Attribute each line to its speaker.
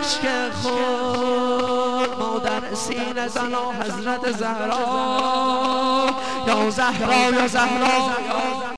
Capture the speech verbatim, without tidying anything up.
Speaker 1: اشک خون مادر سینه زنا حضرت زهرا یا زهرا یا زهرا